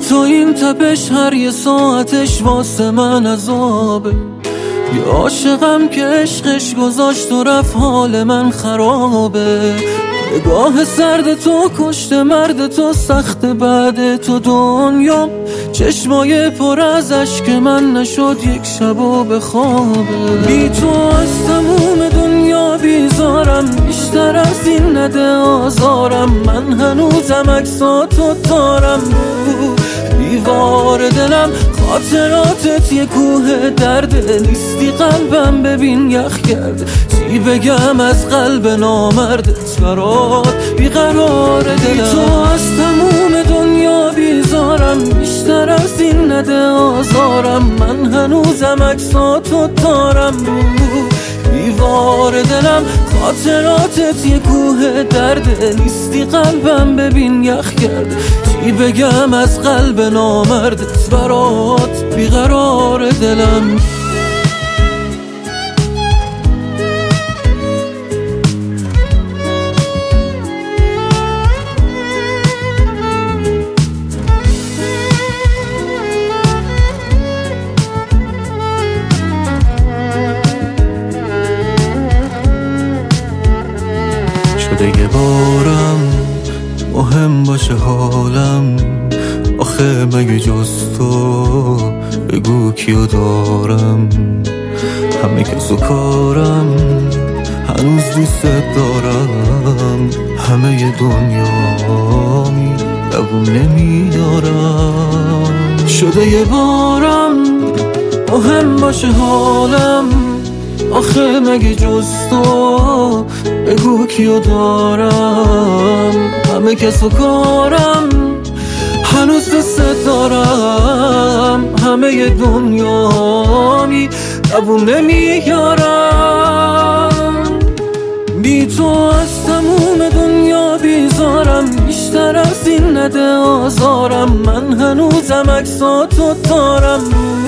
تو این تپش هر یه ساعتش واسه من عذابه. یه عاشقم که عشقش گذاشت و رفت حال من خرابه. نگاه سرد تو کشت مرد تو سخت بعد تو دنیا. چشمای پر از اشک من نشد یک شب و بخوابه. بی تو از تموم دنیا بیزارم، بیشتر از این نده آزارم. من هنوزم عکساتو دارم دیوار دلم. خاطراتت یه کوه درده، نیستی قلبم ببین یخ کرده. چی بگم از قلب نامردت برات بیقرار دلم. تو از تموم دنیا بیزارم، بیشتر از این نده آزارم. من هنوزم عکساتو دارم دیوار دلم. خاطراتت یه کوه درده، نیستی قلبم ببین یخ کرده. چی بگم از قلب نامردت برات بیقرار دلم. شده یه بارم مهم باشه حالم. آخه مگه جز تو بگو کیو دارم. همه کس و کارم هنوز دوست دارم. همه دنیامی لبون نمیارم. شده یه بارم مهم باشه حالم. آخه مگه جز تو بگو کیو دارم. همه کس و کارم هنوز دوست دارم. همه دنیامی لبون نمیارم. بی تو از تموم دنیا بیزارم، بیشتر از این نده آزارم. من هنوزم عکساتو دارم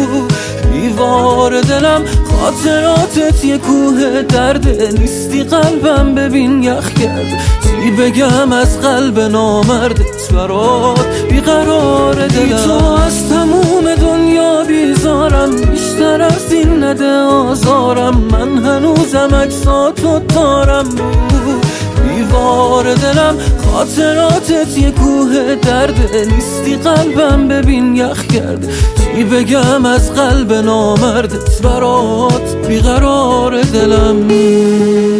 دیوار دلم. خاطراتت یه کوه درده، نیستی قلبم ببین یخ کرده. چی بگم از قلب نامردت برات بیقرار دلم. بی تو از تموم دنیا بیزارم، بیشتر از این نده آزارم. من هنوزم عکساتو دارم دیوار دلم. خاطراتت یه کوه درده، نیستی قلبم ببین یخ کرده. چی بگم از قلب نامردت برات بیقرار دلم.